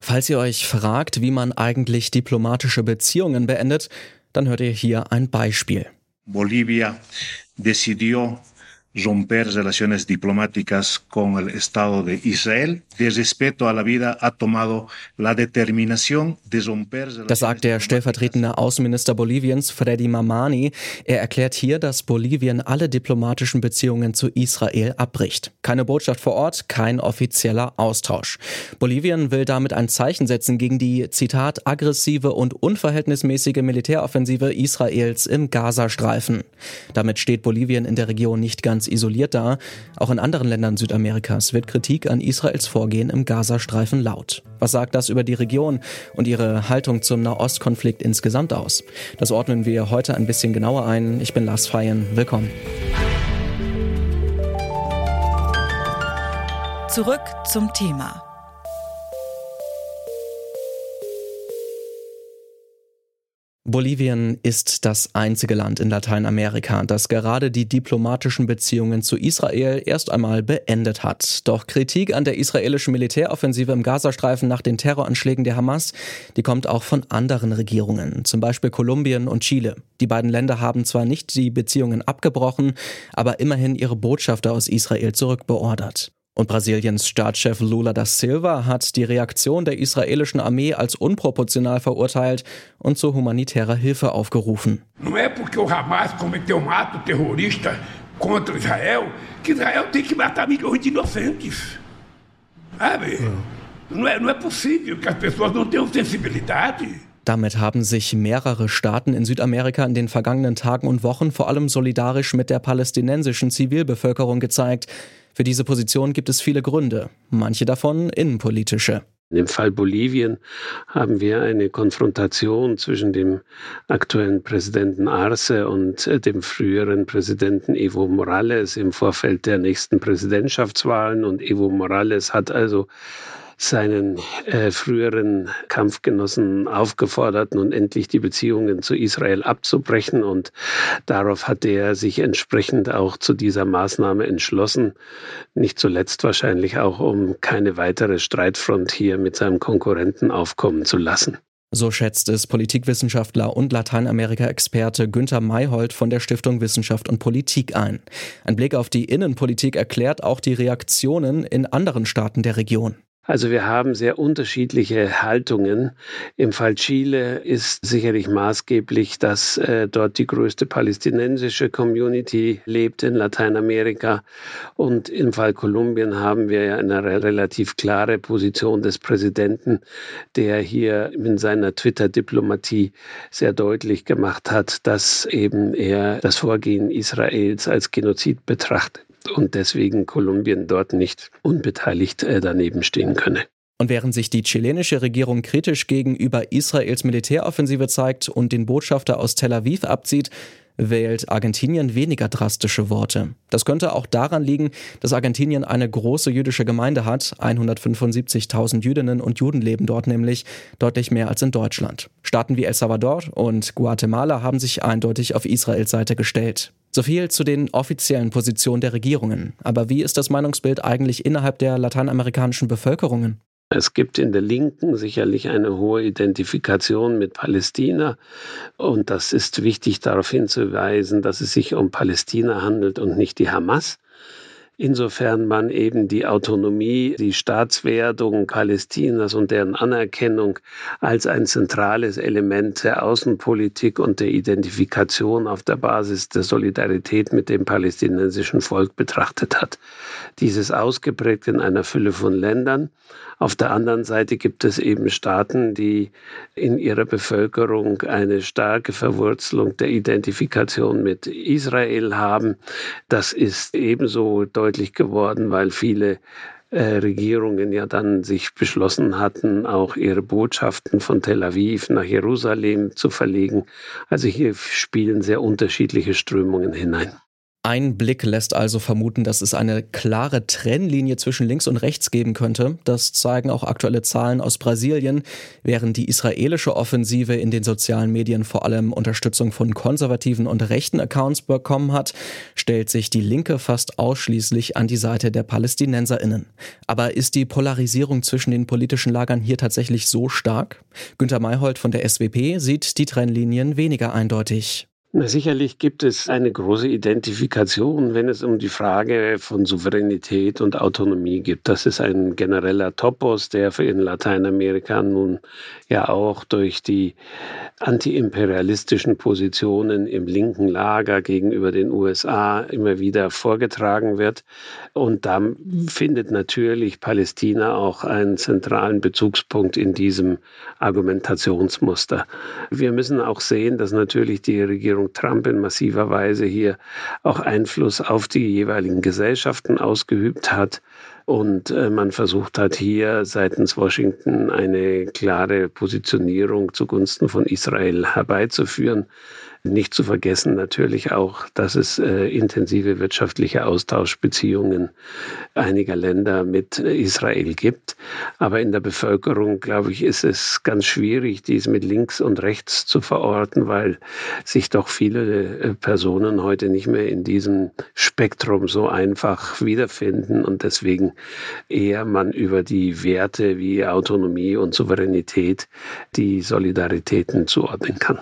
Falls ihr euch fragt, wie man eigentlich diplomatische Beziehungen beendet, dann hört ihr hier ein Beispiel. Bolivia decidió romper relaciones diplomáticas con el Estado de Israel. De respeto a la vida ha tomado la determinación de romper relaciones. Das sagt der stellvertretende Außenminister Boliviens, Freddy Mamani. Er erklärt hier, dass Bolivien alle diplomatischen Beziehungen zu Israel abbricht. Keine Botschaft vor Ort, kein offizieller Austausch. Bolivien will damit ein Zeichen setzen gegen die, Zitat, aggressive und unverhältnismäßige Militäroffensive Israels im Gazastreifen. Damit steht Bolivien in der Region nicht ganz isoliert da. Auch in anderen Ländern Südamerikas wird Kritik an Israels Vorgehen im Gazastreifen laut. Was sagt das über die Region und ihre Haltung zum Nahostkonflikt insgesamt aus? Das ordnen wir heute ein bisschen genauer ein. Ich bin Lars Feyen. Willkommen. Zurück zum Thema. Bolivien ist das einzige Land in Lateinamerika, das gerade die diplomatischen Beziehungen zu Israel erst einmal beendet hat. Doch Kritik an der israelischen Militäroffensive im Gazastreifen nach den Terroranschlägen der Hamas, die kommt auch von anderen Regierungen, zum Beispiel Kolumbien und Chile. Die beiden Länder haben zwar nicht die Beziehungen abgebrochen, aber immerhin ihre Botschafter aus Israel zurückbeordert. Und Brasiliens Staatschef Lula da Silva hat die Reaktion der israelischen Armee als unproportional verurteilt und zu humanitärer Hilfe aufgerufen. Não é porque o Hamas cometeu um ato terrorista contra Israel que Israel tem que matar milhões de inocentes. Sabe? Não é possível que as pessoas não tenham sensibilidade. Damit haben sich mehrere Staaten in Südamerika in den vergangenen Tagen und Wochen vor allem solidarisch mit der palästinensischen Zivilbevölkerung gezeigt. Für diese Position gibt es viele Gründe, manche davon innenpolitische. Im Fall Bolivien haben wir eine Konfrontation zwischen dem aktuellen Präsidenten Arce und dem früheren Präsidenten Evo Morales im Vorfeld der nächsten Präsidentschaftswahlen. Und Evo Morales hat also seinen früheren Kampfgenossen aufgefordert, nun endlich die Beziehungen zu Israel abzubrechen. Und darauf hat er sich entsprechend auch zu dieser Maßnahme entschlossen. Nicht zuletzt wahrscheinlich auch, um keine weitere Streitfront hier mit seinem Konkurrenten aufkommen zu lassen. So schätzt es Politikwissenschaftler und Lateinamerika-Experte Günther Mayhold von der Stiftung Wissenschaft und Politik ein. Ein Blick auf die Innenpolitik erklärt auch die Reaktionen in anderen Staaten der Region. Also wir haben sehr unterschiedliche Haltungen. Im Fall Chile ist sicherlich maßgeblich, dass dort die größte palästinensische Community lebt in Lateinamerika. Und im Fall Kolumbien haben wir ja eine relativ klare Position des Präsidenten, der hier in seiner Twitter-Diplomatie sehr deutlich gemacht hat, dass eben er das Vorgehen Israels als Genozid betrachtet und deswegen Kolumbien dort nicht unbeteiligt daneben stehen könne. Und während sich die chilenische Regierung kritisch gegenüber Israels Militäroffensive zeigt und den Botschafter aus Tel Aviv abzieht, wählt Argentinien weniger drastische Worte. Das könnte auch daran liegen, dass Argentinien eine große jüdische Gemeinde hat. 175.000 Jüdinnen und Juden leben dort nämlich, deutlich mehr als in Deutschland. Staaten wie El Salvador und Guatemala haben sich eindeutig auf Israels Seite gestellt. So viel zu den offiziellen Positionen der Regierungen. Aber wie ist das Meinungsbild eigentlich innerhalb der lateinamerikanischen Bevölkerungen? Es gibt in der Linken sicherlich eine hohe Identifikation mit Palästina und das ist wichtig, darauf hinzuweisen, dass es sich um Palästina handelt und nicht die Hamas. Insofern man eben die Autonomie, die Staatswerdung Palästinas und deren Anerkennung als ein zentrales Element der Außenpolitik und der Identifikation auf der Basis der Solidarität mit dem palästinensischen Volk betrachtet hat. Dieses ausgeprägt in einer Fülle von Ländern. Auf der anderen Seite gibt es eben Staaten, die in ihrer Bevölkerung eine starke Verwurzelung der Identifikation mit Israel haben. Das ist ebenso deutlich geworden, weil viele Regierungen ja dann sich beschlossen hatten, auch ihre Botschaften von Tel Aviv nach Jerusalem zu verlegen. Also hier spielen sehr unterschiedliche Strömungen hinein. Ein Blick lässt also vermuten, dass es eine klare Trennlinie zwischen links und rechts geben könnte. Das zeigen auch aktuelle Zahlen aus Brasilien. Während die israelische Offensive in den sozialen Medien vor allem Unterstützung von konservativen und rechten Accounts bekommen hat, stellt sich die Linke fast ausschließlich an die Seite der PalästinenserInnen. Aber ist die Polarisierung zwischen den politischen Lagern hier tatsächlich so stark? Günter Mayhold von der SWP sieht die Trennlinien weniger eindeutig. Na, sicherlich gibt es eine große Identifikation, wenn es um die Frage von Souveränität und Autonomie geht. Das ist ein genereller Topos, der in Lateinamerika nun ja auch durch die antiimperialistischen Positionen im linken Lager gegenüber den USA immer wieder vorgetragen wird. Und da findet natürlich Palästina auch einen zentralen Bezugspunkt in diesem Argumentationsmuster. Wir müssen auch sehen, dass natürlich die Regierung Trump in massiver Weise hier auch Einfluss auf die jeweiligen Gesellschaften ausgeübt hat. Und man versucht hat, hier seitens Washington eine klare Positionierung zugunsten von Israel herbeizuführen. Nicht zu vergessen natürlich auch, dass es intensive wirtschaftliche Austauschbeziehungen einiger Länder mit Israel gibt. Aber in der Bevölkerung, glaube ich, ist es ganz schwierig, dies mit links und rechts zu verorten, weil sich doch viele Personen heute nicht mehr in diesem Spektrum so einfach wiederfinden und deswegen eher man über die Werte wie Autonomie und Souveränität die Solidaritäten zuordnen kann.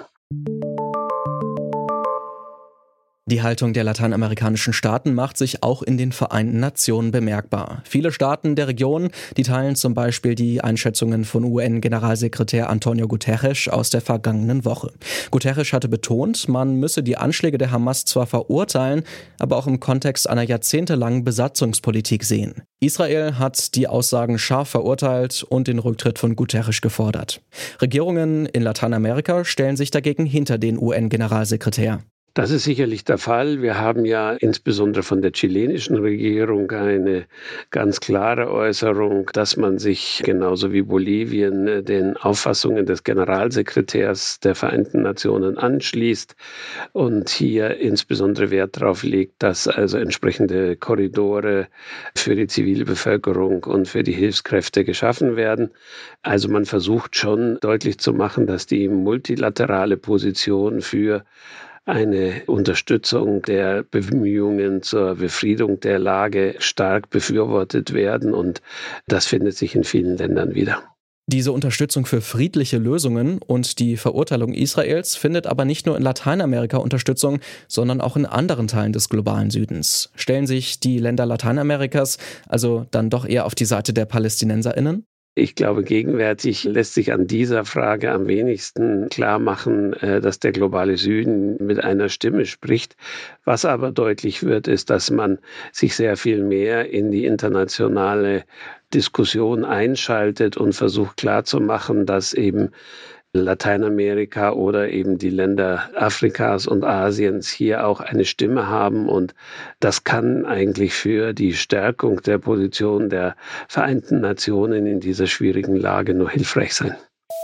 Die Haltung der lateinamerikanischen Staaten macht sich auch in den Vereinten Nationen bemerkbar. Viele Staaten der Region, die teilen zum Beispiel die Einschätzungen von UN-Generalsekretär Antonio Guterres aus der vergangenen Woche. Guterres hatte betont, man müsse die Anschläge der Hamas zwar verurteilen, aber auch im Kontext einer jahrzehntelangen Besatzungspolitik sehen. Israel hat die Aussagen scharf verurteilt und den Rücktritt von Guterres gefordert. Regierungen in Lateinamerika stellen sich dagegen hinter den UN-Generalsekretär. Das ist sicherlich der Fall. Wir haben ja insbesondere von der chilenischen Regierung eine ganz klare Äußerung, dass man sich genauso wie Bolivien den Auffassungen des Generalsekretärs der Vereinten Nationen anschließt und hier insbesondere Wert darauf legt, dass also entsprechende Korridore für die Zivilbevölkerung und für die Hilfskräfte geschaffen werden. Also man versucht schon deutlich zu machen, dass die multilaterale Position für eine Unterstützung der Bemühungen zur Befriedung der Lage stark befürwortet werden und das findet sich in vielen Ländern wieder. Diese Unterstützung für friedliche Lösungen und die Verurteilung Israels findet aber nicht nur in Lateinamerika Unterstützung, sondern auch in anderen Teilen des globalen Südens. Stellen sich die Länder Lateinamerikas also dann doch eher auf die Seite der PalästinenserInnen? Ich glaube, gegenwärtig lässt sich an dieser Frage am wenigsten klar machen, dass der globale Süden mit einer Stimme spricht. Was aber deutlich wird, ist, dass man sich sehr viel mehr in die internationale Diskussion einschaltet und versucht klarzumachen, dass eben Lateinamerika oder eben die Länder Afrikas und Asiens hier auch eine Stimme haben. Und das kann eigentlich für die Stärkung der Position der Vereinten Nationen in dieser schwierigen Lage nur hilfreich sein.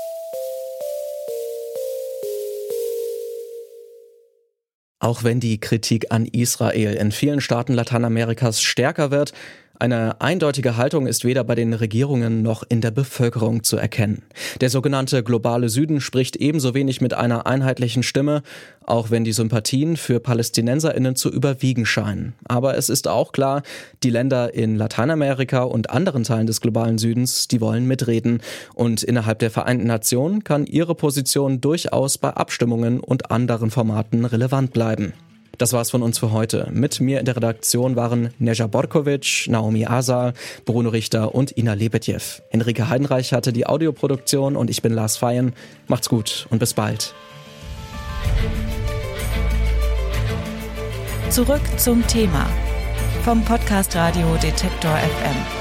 Auch wenn die Kritik an Israel in vielen Staaten Lateinamerikas stärker wird, eine eindeutige Haltung ist weder bei den Regierungen noch in der Bevölkerung zu erkennen. Der sogenannte globale Süden spricht ebenso wenig mit einer einheitlichen Stimme, auch wenn die Sympathien für PalästinenserInnen zu überwiegen scheinen. Aber es ist auch klar, die Länder in Lateinamerika und anderen Teilen des globalen Südens, die wollen mitreden. Und innerhalb der Vereinten Nationen kann ihre Position durchaus bei Abstimmungen und anderen Formaten relevant bleiben. Das war's von uns für heute. Mit mir in der Redaktion waren Neja Borkovic, Naomi Asal, Bruno Richter und Ina Lebedjew. Enrique Heidenreich hatte die Audioproduktion und ich bin Lars Feyen. Macht's gut und bis bald. Zurück zum Thema vom Podcast Radio Detektor FM.